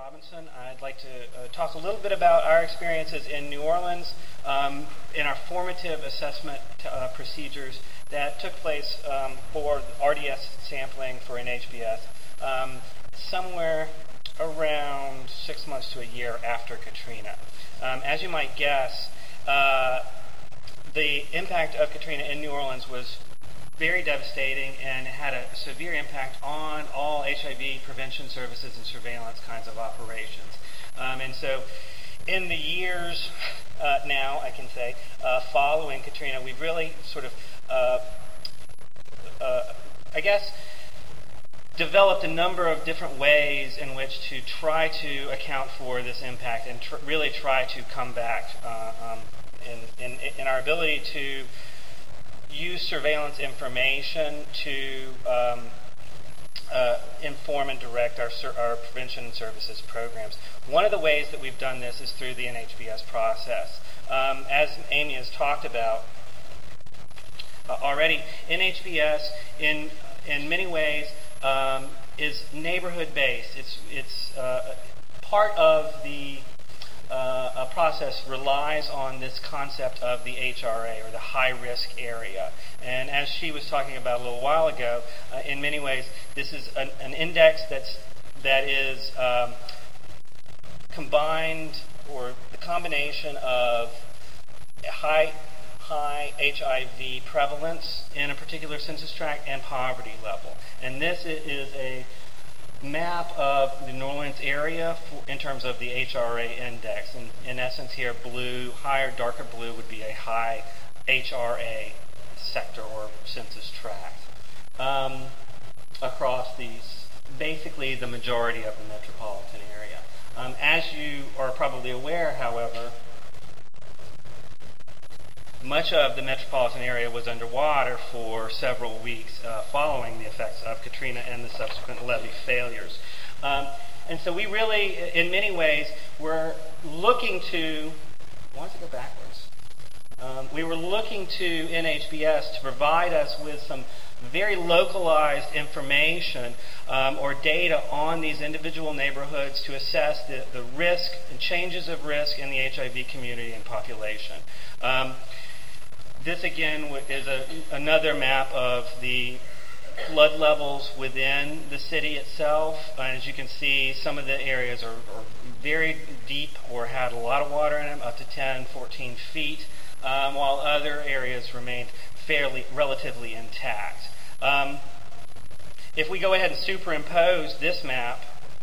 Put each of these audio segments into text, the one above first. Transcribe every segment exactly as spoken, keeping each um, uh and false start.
Robinson. I'd like to uh, talk a little bit about our experiences in New Orleans um, in our formative assessment uh, procedures that took place um, for R D S sampling for N H B S um, somewhere around six months to a year after Katrina. Um, as you might guess, uh, the impact of Katrina in New Orleans was very devastating and had a severe impact on all H I V prevention services and surveillance kinds of operations. Um, and so in the years uh, now, I can say, uh, following Katrina, we've really sort of, uh, uh, I guess, developed a number of different ways in which to try to account for this impact and tr- really try to come back uh, um, in, in, in our ability to use surveillance information to um, uh, inform and direct our, sur- our prevention services programs. One of the ways that we've done this is through the N H B S process. Um, as Amy has talked about uh, already, N H B S in in many ways um, is neighborhood-based. It's it's uh, part of the Uh, a process relies on this concept of the H R A, or the high-risk area. And as she was talking about a little while ago, uh, in many ways, this is an, an index that's that is um, combined, or the combination of high high H I V prevalence in a particular census tract and poverty level. And this is a map of the New Orleans area for, in terms of the H R A index. And in essence here, blue, higher, darker blue would be a high H R A sector or census tract um, across these, basically the majority of the metropolitan area. Um, as you are probably aware, however, much of the metropolitan area was underwater for several weeks uh, following the effects of Katrina and the subsequent levee failures. Um, and so we really, in many ways, were looking to, why does it go backwards? Um, we were looking to N H B S to provide us with some very localized information um, or data on these individual neighborhoods to assess the, the risk and changes of risk in the H I V community and population. Um, This, again, is a, another map of the flood levels within the city itself. Uh, as you can see, some of the areas are, are very deep or had a lot of water in them, up to ten, fourteen feet, um, while other areas remained fairly, relatively intact. Um, if we go ahead and superimpose this map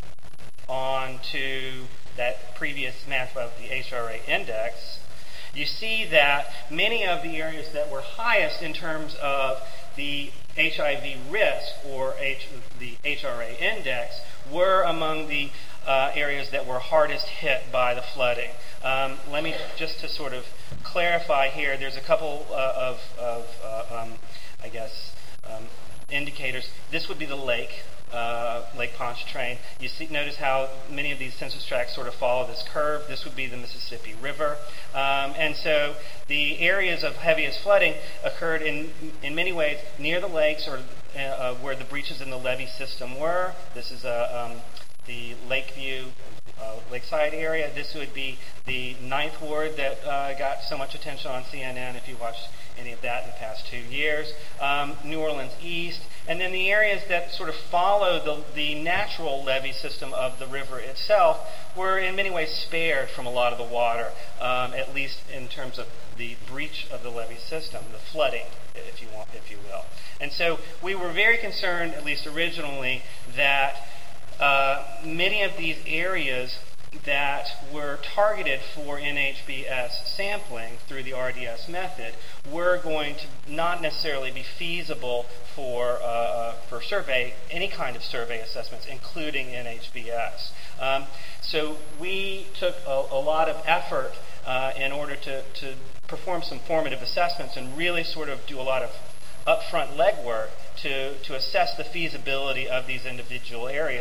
onto that previous map of the H R A index, you see that many of the areas that were highest in terms of the H I V risk, or H, the H R A index, were among the uh, areas that were hardest hit by the flooding. Um, let me, just to sort of clarify here, there's a couple uh, of, of uh, um, I guess, um, indicators. This would be the lake. Uh, Lake Pontchartrain. You see, notice how many of these census tracts sort of follow this curve. This would be the Mississippi River. Um, and so the areas of heaviest flooding occurred in in many ways near the lakes, or uh, where the breaches in the levee system were. This is uh, um, the Lakeview, uh, Lakeside area. This would be the Ninth Ward that uh, got so much attention on C N N if you watched any of that in the past two years. Um, New Orleans East. And then the areas that sort of follow the, the natural levee system of the river itself were in many ways spared from a lot of the water, um, at least in terms of the breach of the levee system, the flooding, if you want, if you will. And so we were very concerned, at least originally, that uh, many of these areas that were targeted for N H B S sampling through the R D S method were going to not necessarily be feasible for uh, for survey, any kind of survey assessments, including N H B S. Um, so we took a, a lot of effort uh, in order to, to perform some formative assessments and really sort of do a lot of upfront legwork to, to assess the feasibility of these individual areas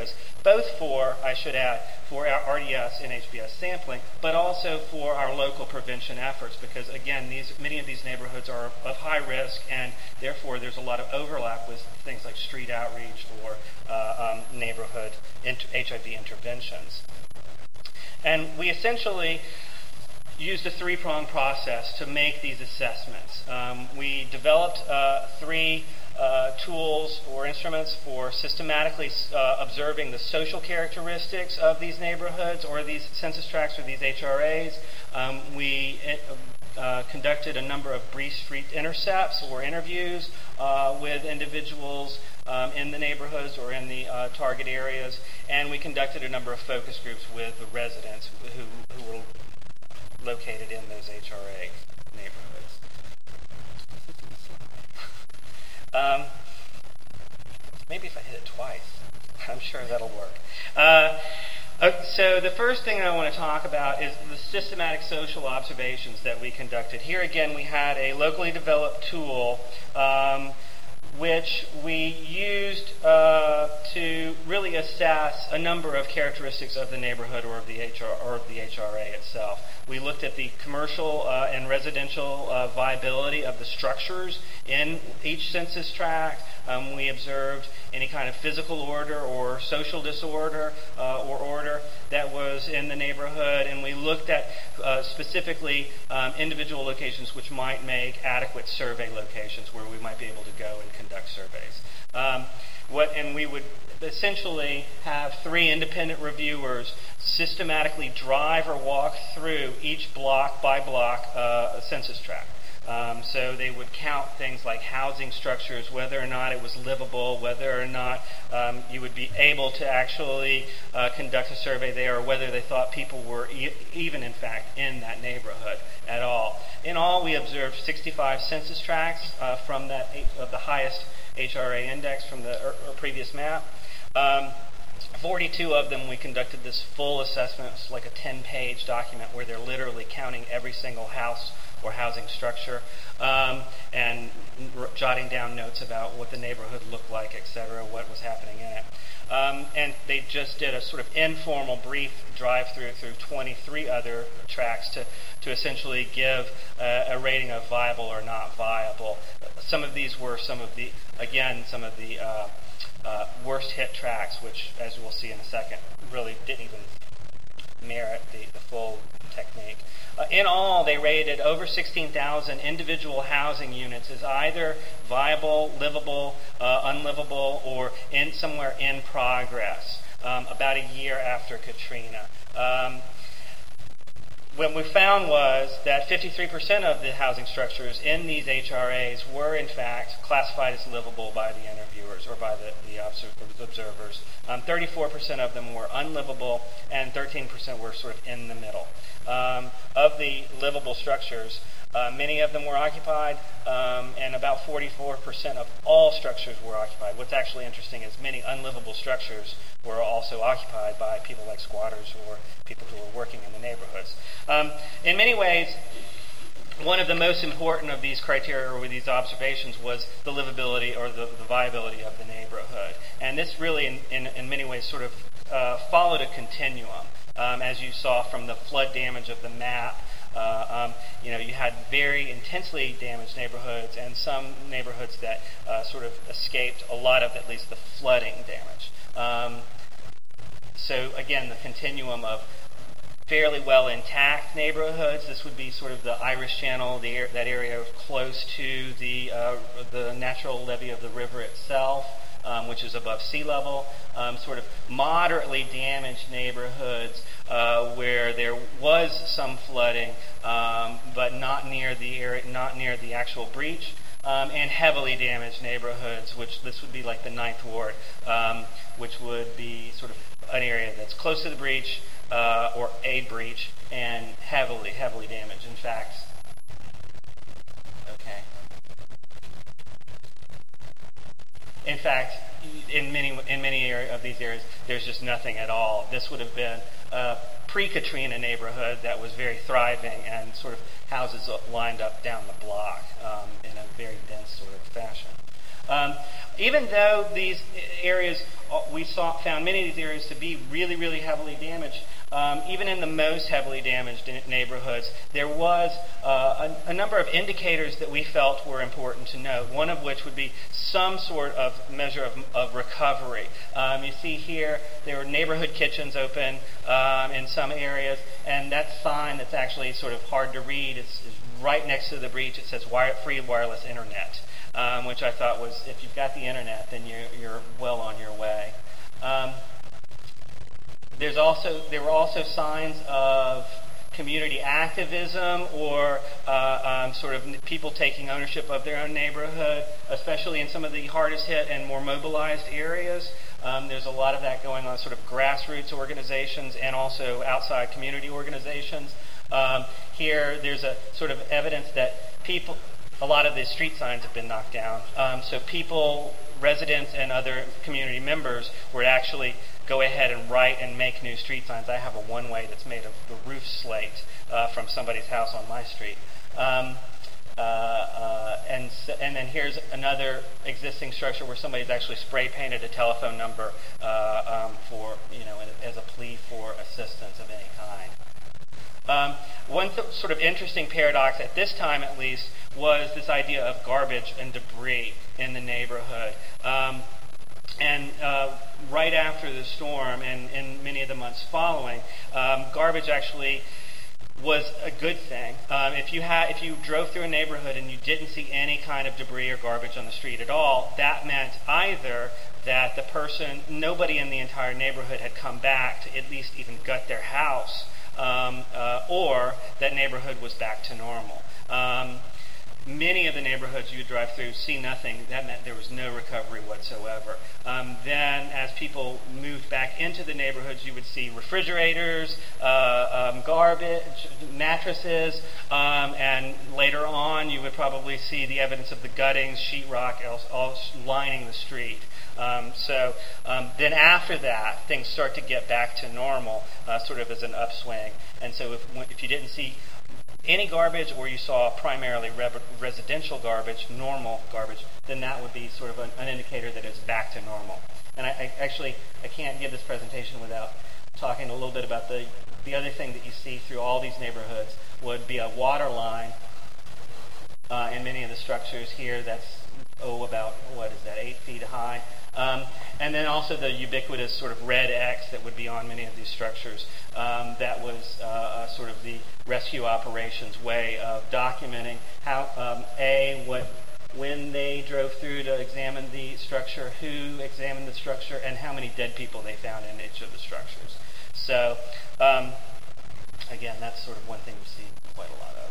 both for, I should add, for our R D S and H B S sampling, but also for our local prevention efforts, because again, these many of these neighborhoods are of high risk, and therefore there's a lot of overlap with things like street outreach or uh, um, neighborhood inter- H I V interventions. And we essentially used a three-pronged process to make these assessments. Um, we developed uh, three uh, tools or instruments for systematically uh, observing the social characteristics of these neighborhoods or these census tracts or these H R As. Um, we uh, conducted a number of brief street intercepts or interviews uh, with individuals um, in the neighborhoods or in the uh, target areas, and we conducted a number of focus groups with the residents who, who were located in those H R A neighborhoods. Um, maybe if I hit it twice, I'm sure that'll work. Uh, so the first thing I want to talk about is the systematic social observations that we conducted. Here again, we had a locally developed tool um, which we used uh, to really assess a number of characteristics of the neighborhood or of the H R or of the H R A itself. We looked at the commercial uh, and residential uh, viability of the structures in each census tract. Um, we observed any kind of physical order or social disorder uh, or order that was in the neighborhood, and we looked at uh, specifically um, individual locations which might make adequate survey locations where we might be able to go and conduct surveys. Um, what, and we would essentially have three independent reviewers systematically drive or walk through each block by block uh, census tract. Um, so they would count things like housing structures, whether or not it was livable, whether or not um, you would be able to actually uh, conduct a survey there, or whether they thought people were e- even, in fact, in that neighborhood at all. In all, we observed sixty-five census tracts uh, from that eight, of the highest H R A index from the er, er previous map. Um, forty-two of them we conducted this full assessment. It's like a ten-page document where they're literally counting every single house or housing structure, um, and r- jotting down notes about what the neighborhood looked like, et cetera, what was happening in it. Um, and they just did a sort of informal brief drive-through through twenty-three other tracts to, to essentially give uh, a rating of viable or not viable. Some of these were some of the, again, some of the uh, uh, worst hit tracts, which, as we'll see in a second, really didn't even merit the, the full technique. Uh, in all, they rated over sixteen thousand individual housing units as either viable, livable, uh, unlivable, or in somewhere in progress, um, about a year after Katrina. Um, what we found was that fifty-three percent of the housing structures in these H R As were, in fact, classified as livable by the interviewers or by the, the observers. Um, thirty-four percent of them were unlivable, and thirteen percent were sort of in the middle. Um, of the livable structures, uh, many of them were occupied, um, and about forty-four percent of all structures were occupied. What's actually interesting is many unlivable structures were also occupied by people like squatters or people who were working in the neighborhoods. Um, in many ways, one of the most important of these criteria or these observations was the livability or the, the viability of the neighborhood. And this really, in, in, in many ways, sort of uh, followed a continuum. Um, as you saw from the flood damage of the map, uh, um, you know, you had very intensely damaged neighborhoods and some neighborhoods that uh, sort of escaped a lot of at least the flooding damage. Um, so again, the continuum of fairly well intact neighborhoods. This would be sort of the Irish Channel, the, that area close to the uh, the natural levee of the river itself, um, which is above sea level. Um, sort of moderately damaged neighborhoods uh, where there was some flooding, um, but not near the area, not near the actual breach. Um, and heavily damaged neighborhoods, which this would be like the Ninth Ward, um, which would be sort of an area that's close to the breach uh, or a breach and heavily, heavily damaged. In fact, okay. In fact, in many in many area of these areas, there's just nothing at all. This would have been a pre-Katrina neighborhood that was very thriving and sort of houses lined up down the block um, in a very dense sort of fashion. Um, even though these areas, we saw, found many of these areas to be really, really heavily damaged, um, even in the most heavily damaged neighborhoods, there was uh, a, a number of indicators that we felt were important to note, one of which would be some sort of measure of, of recovery. Um, you see here, there were neighborhood kitchens open um, in some areas, and that sign that's actually sort of hard to read is, is right next to the breach. It says wire, free wireless internet, um, which I thought was, if you've got the internet, then you're, you're well on your way. Um, there's also there were also signs of community activism or uh, um, sort of people taking ownership of their own neighborhood, especially in some of the hardest hit and more mobilized areas. Um, there's a lot of that going on, sort of grassroots organizations and also outside community organizations. Um, here, there's a sort of evidence that people, a lot of the street signs have been knocked down. Um, so people, residents and other community members would actually go ahead and write and make new street signs. I have a one-way that's made of the roof slate uh, from somebody's house on my street. Um, uh, uh, and, and then here's another existing structure where somebody's actually spray painted a telephone number uh, um, for, you know, as a plea for assistance of any kind. Um, one th- sort of interesting paradox at this time, at least, was this idea of garbage and debris in the neighborhood. Um, and uh, right after the storm, and in many of the months following, um, garbage actually was a good thing. Um, if you had, if you drove through a neighborhood and you didn't see any kind of debris or garbage on the street at all, that meant either that the person, nobody in the entire neighborhood had come back to at least even gut their house, Um, uh, or that neighborhood was back to normal. Um, many of the neighborhoods you would drive through see nothing. That meant there was no recovery whatsoever. Um, then, as people moved back into the neighborhoods, you would see refrigerators, uh, um, garbage, mattresses, um, and later on, you would probably see the evidence of the guttings, sheetrock, all, all lining the street. Um, so um, then after that, things start to get back to normal, uh, sort of as an upswing. And so if, if you didn't see any garbage or you saw primarily re- residential garbage, normal garbage, then that would be sort of an, an indicator that it's back to normal. And I, I actually, I can't give this presentation without talking a little bit about the, the other thing that you see through all these neighborhoods would be a water line uh, in many of the structures here that's, oh, about, what is that, eight feet high. Um, and then also the ubiquitous sort of red X that would be on many of these structures. Um, that was uh, uh, sort of the rescue operations way of documenting how, um, A, what, when they drove through to examine the structure, who examined the structure, and how many dead people they found in each of the structures. So, um, again, that's sort of one thing we see quite a lot of.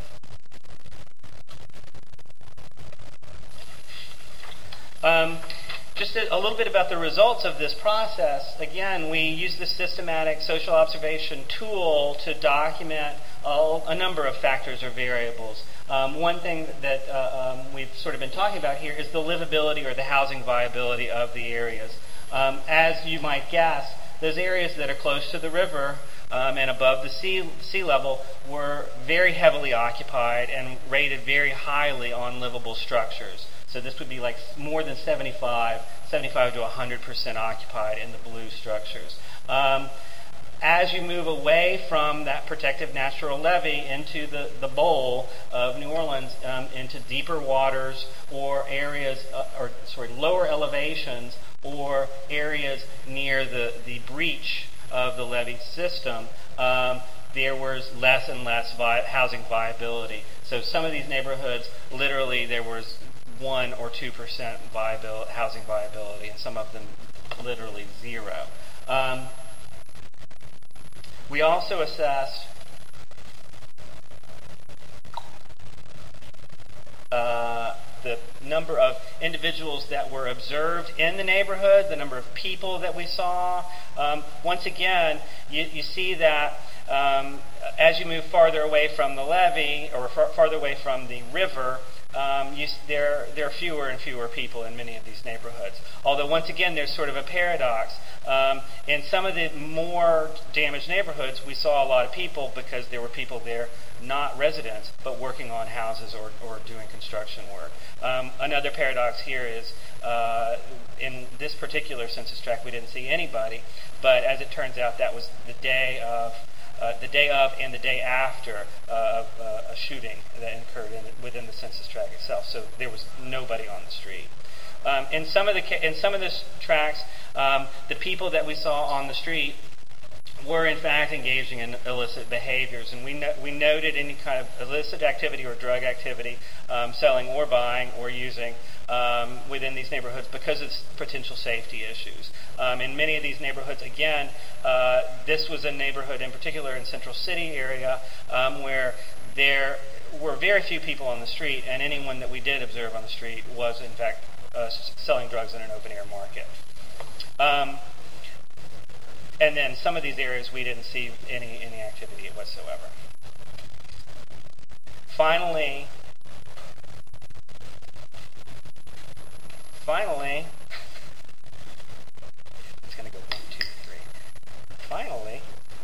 Um, just a, a little bit about the results of this process. Again, we use the systematic social observation tool to document a, a number of factors or variables. Um, one thing that uh, um, we've sort of been talking about here is the livability or the housing viability of the areas. Um, as you might guess, those areas that are close to the river um, and above the sea, sea level were very heavily occupied and rated very highly on livable structures. So this would be like more than seventy-five, seventy-five to one hundred percent occupied in the blue structures. Um, as you move away from that protective natural levee into the, the bowl of New Orleans, um, into deeper waters or areas, uh, or sorry, lower elevations or areas near the, the breach of the levee system, um, there was less and less vi- housing viability. So some of these neighborhoods, literally there was one or two percent viabil- housing viability, and some of them literally zero. Um, we also assessed uh, the number of individuals that were observed in the neighborhood, the number of people that we saw. Um, once again, you, you see that um, as you move farther away from the levee, or far, farther away from the river, um, you, there, there are fewer and fewer people in many of these neighborhoods. Although, once again, there's sort of a paradox. Um, in some of the more damaged neighborhoods, we saw a lot of people because there were people there, not residents, but working on houses or, or doing construction work. Um, another paradox here is uh, in this particular census tract, we didn't see anybody, but as it turns out, that was the day of uh, the day of and the day after uh, of uh, a shooting that occurred in, within the census tract itself. So there was nobody on the street. Um, in some of the ca- in some of the tracts, um, the people that we saw on the street were in fact engaging in illicit behaviors, and we no- we noted any kind of illicit activity or drug activity, um, selling or buying or using um, within these neighborhoods because of potential safety issues. Um, in many of these neighborhoods, again, uh, this was a neighborhood in particular in Central City area um, where there were very few people on the street, and anyone that we did observe on the street was in fact uh, selling drugs in an open-air market. Um, And then some of these areas we didn't see any, any activity whatsoever. Finally, finally, it's going to go one, two, three. Finally,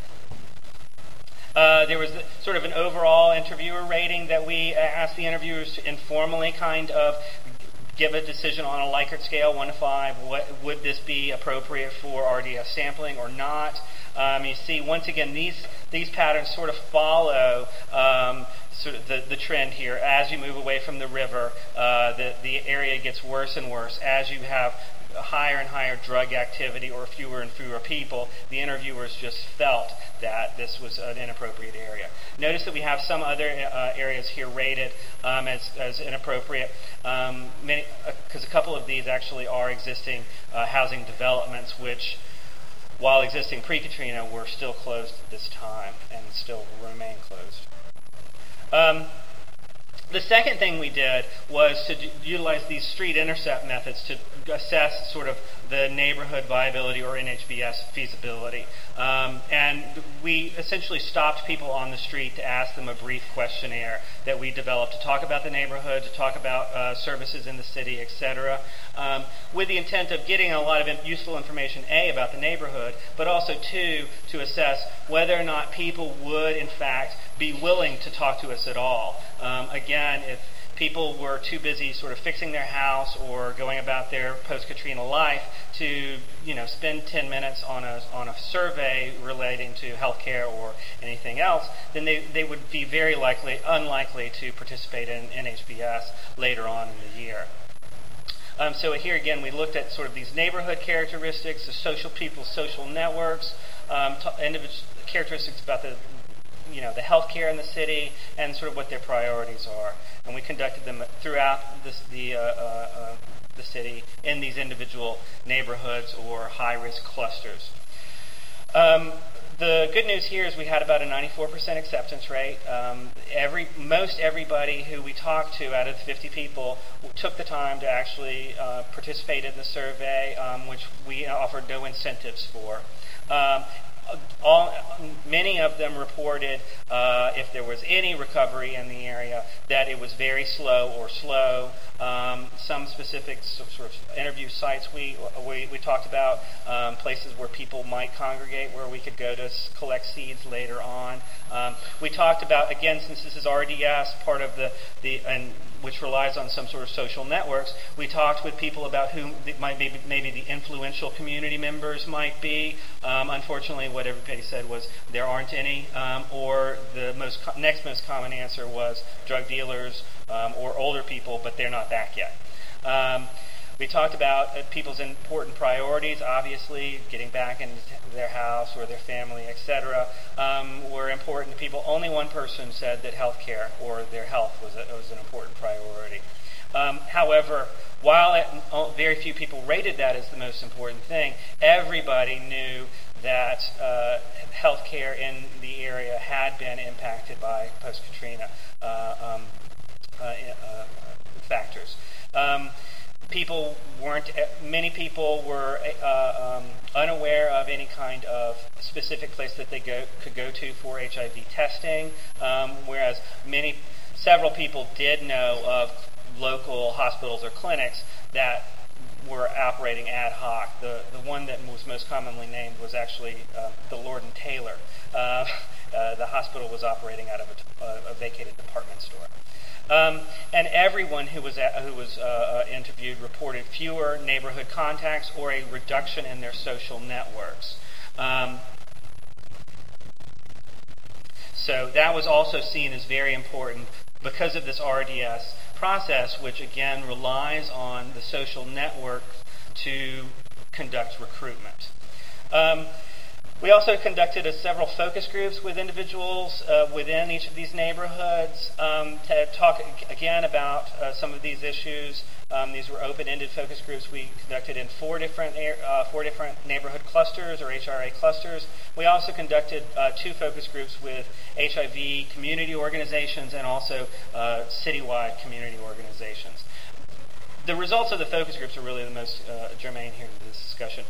uh, there was the, sort of an overall interviewer rating that we asked the interviewers to informally kind of give a decision on a Likert scale, one to five. What, would this be appropriate for R D S sampling or not? Um, you see, once again, these these patterns sort of follow um, sort of the, the trend here. As you move away from the river, uh, the, the area gets worse and worse. As you have higher and higher drug activity or fewer and fewer people, the interviewers just felt that this was an inappropriate area. Notice that we have some other uh, areas here rated um, as, as inappropriate, um, because uh, a couple of these actually are existing uh, housing developments which, while existing pre-Katrina, were still closed at this time and still remain closed. Um, The second thing we did was to d- utilize these street intercept methods to assess sort of the neighborhood viability or N H B S feasibility. Um, and we essentially stopped people on the street to ask them a brief questionnaire that we developed to talk about the neighborhood, to talk about uh, services in the city, et cetera, um, with the intent of getting a lot of in- useful information, A, about the neighborhood, but also, two, to assess whether or not people would, in fact, be willing to talk to us at all. Um, again, if people were too busy sort of fixing their house or going about their post-Katrina life to, you know, spend ten minutes on a on a survey relating to healthcare or anything else, then they, they would be very likely, unlikely to participate in N H B S later on in the year. Um, so here again, we looked at sort of these neighborhood characteristics, the social people's social networks, um, t- individual characteristics about the you know, the healthcare in the city, and sort of what their priorities are. And we conducted them throughout this, the uh, uh, uh, the city in these individual neighborhoods or high-risk clusters. Um, the good news here is we had about a ninety-four percent acceptance rate. Um, every most everybody who we talked to out of the fifty people took the time to actually uh, participate in the survey, um, which we offered no incentives for. Um, All, many of them reported, uh, if there was any recovery in the area, that it was very slow or slow. Um, some specific sort of interview sites we we, we talked about, um, places where people might congregate, where we could go to collect seeds later on. Um, we talked about, again, since this is R D S, part of the the and which relies on some sort of social networks, we talked with people about who might maybe, maybe the influential community members might be. Um, unfortunately, what everybody said was there aren't any, um, or the most co- next most common answer was drug dealers um, or older people, but they're not back yet. Um, we talked about uh, people's important priorities, obviously, getting back into their house or their family, et cetera, um, were important to people. Only one person said that health care or their health was, a, was an important priority. Um, however, while it, very few people rated that as the most important thing, everybody knew that uh, health care in the area had been impacted by post-Katrina uh, um, uh, uh, factors. Um, People weren't, many people were uh, um, unaware of any kind of specific place that they go, could go to for H I V testing, um, whereas many, several people did know of local hospitals or clinics that were operating ad hoc. The the one that was most commonly named was actually uh, the Lord and Taylor. Uh, uh, the hospital was operating out of a, a vacated department store. Um, and everyone who was at, who was uh, uh, interviewed reported fewer neighborhood contacts or a reduction in their social networks. Um, so that was also seen as very important because of this R D S process, which again relies on the social network to conduct recruitment. Um, We also conducted a several focus groups with individuals uh, within each of these neighborhoods um, to talk again about uh, some of these issues. Um, these were open-ended focus groups we conducted in four different uh, four different neighborhood clusters or H R A clusters. We also conducted uh, two focus groups with H I V community organizations and also uh, citywide community organizations. The results of the focus groups are really the most uh, germane here to this discussion.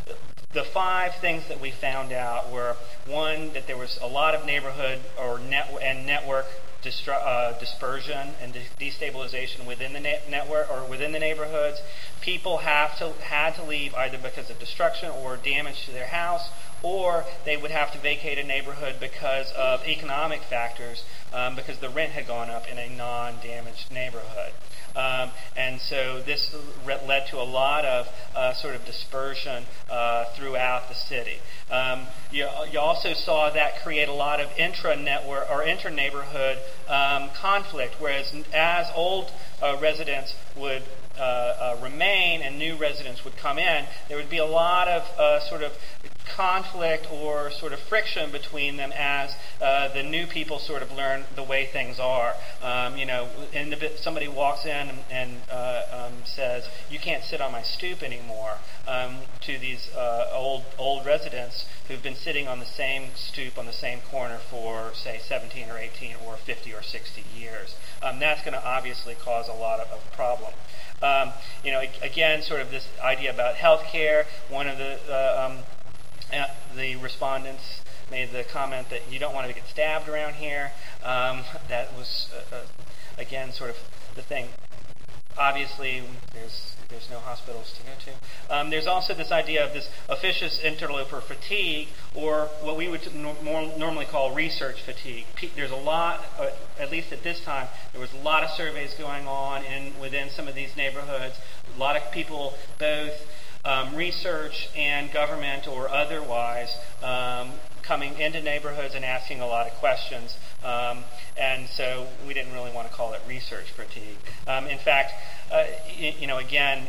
The five things that we found out were, one, that there was a lot of neighborhood or net and network distru- uh, dispersion and de- destabilization within the net- network or within the neighborhoods. People have to had to leave either because of destruction or damage to their house, or they would have to vacate a neighborhood because of economic factors, um, because the rent had gone up in a non-damaged neighborhood. Um, and so this re- led to a lot of uh, sort of dispersion uh, throughout the city. Um, you, you also saw that create a lot of intra-network or inter-neighborhood um, conflict, whereas as old uh, residents would uh, uh, remain and new residents would come in, there would be a lot of uh, sort of conflict or sort of friction between them as uh, the new people sort of learn the way things are. Um, you know, in the bit, somebody walks in and, and uh, um, says, "You can't sit on my stoop anymore," um, to these uh, old old residents who've been sitting on the same stoop on the same corner for, say, seventeen or eighteen or fifty or sixty years. Um, that's going to obviously cause a lot of, of problem. Um, you know, again, sort of this idea about healthcare. One of the uh, um, Uh, the respondents made the comment that you don't want to get stabbed around here. Um, that was, uh, uh, again, sort of the thing. Obviously, there's there's no hospitals to go to. Um, there's also this idea of this officious interloper fatigue, or what we would no- more normally call research fatigue. P- there's a lot, uh, at least at this time, there was a lot of surveys going on in within some of these neighborhoods. A lot of people both Um, research and government or otherwise um, coming into neighborhoods and asking a lot of questions. Um, and so we didn't really want to call it research fatigue. Um, in fact, uh, you, you know, again,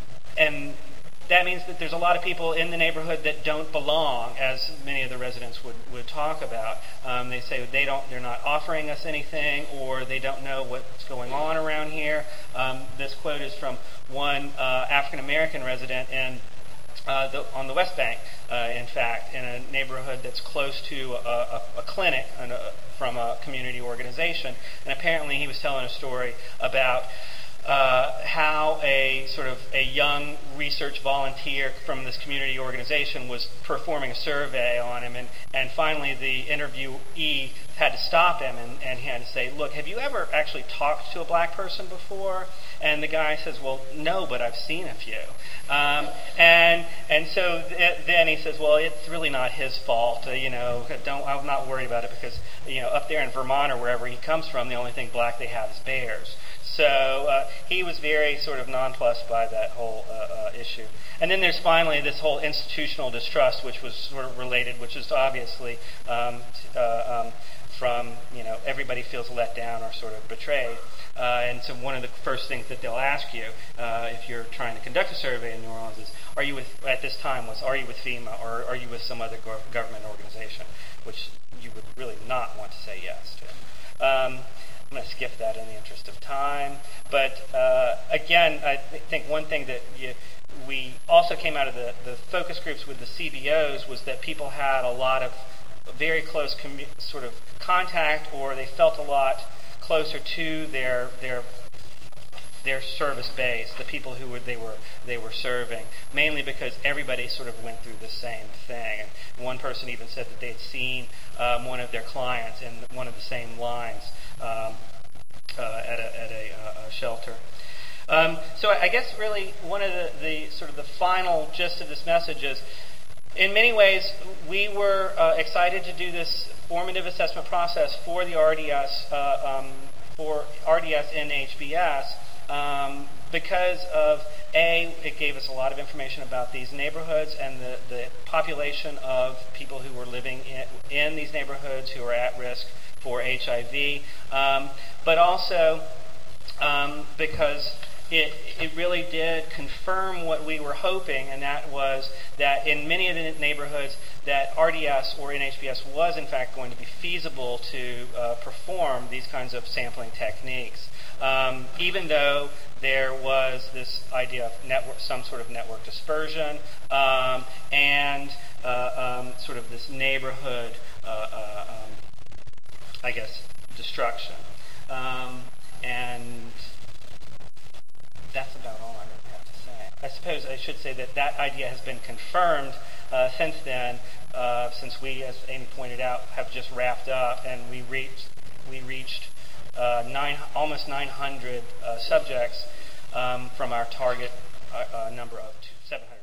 and that means that there's a lot of people in the neighborhood that don't belong, as many of the residents would, would talk about. Um, they say they don't, they're not offering us anything, or they don't know what's going on around here. Um, this quote is from one uh, African American resident in uh, the, on the West Bank, uh, in fact, in a neighborhood that's close to a, a, a clinic and a, from a community organization. And apparently, he was telling a story about Uh, how a sort of a young research volunteer from this community organization was performing a survey on him, and, and finally the interviewee had to stop him and, and he had to say, "Look, have you ever actually talked to a black person before?" And the guy says, "Well, no, but I've seen a few." Um, and and so th- then he says, "Well, it's really not his fault. Uh, you know, don't I'm not worried about it because you know up there in Vermont or wherever he comes from, the only thing black they have is bears." So uh, he was very sort of nonplussed by that whole uh, uh, issue. And then there's finally this whole institutional distrust, which was sort of related, which is obviously um, uh, um, from, you know, everybody feels let down or sort of betrayed. Uh, and so one of the first things that they'll ask you uh, if you're trying to conduct a survey in New Orleans is, are you with, at this time was, are you with FEMA or are you with some other go- government organization, which you would really not want to say yes to. Um, I'm going to skip that in the interest of time. But uh, again, I th- think one thing that you, we also came out of the, the focus groups with the C B Os was that people had a lot of very close commu- sort of contact, or they felt a lot closer to their their their service base, the people who were, they were they were serving, mainly because everybody sort of went through the same thing. And one person even said that they had seen um, one of their clients in one of the same lines. Um, uh, at a, at a, uh, a shelter. Um, so I guess really one of the, the sort of the final gist of this message is, in many ways, we were uh, excited to do this formative assessment process for the R D S, uh, um, for R D S in H B S, um, because of, A, it gave us a lot of information about these neighborhoods and the, the population of people who were living in, in these neighborhoods who are at risk for H I V, um, but also um, because It, it really did confirm what we were hoping, and that was that in many of the neighborhoods that R D S or N H B S was in fact going to be feasible to uh, perform these kinds of sampling techniques. Um, even though there was this idea of network, some sort of network dispersion, um, and uh, um, sort of this neighborhood, uh, uh, um, I guess, destruction. Um, and that's about all I really have to say. I suppose I should say that that idea has been confirmed uh, since then, uh, since we, as Amy pointed out, have just wrapped up, and we reached we reached uh, nine almost nine hundred uh, subjects um, from our target uh, uh, number of seven hundred.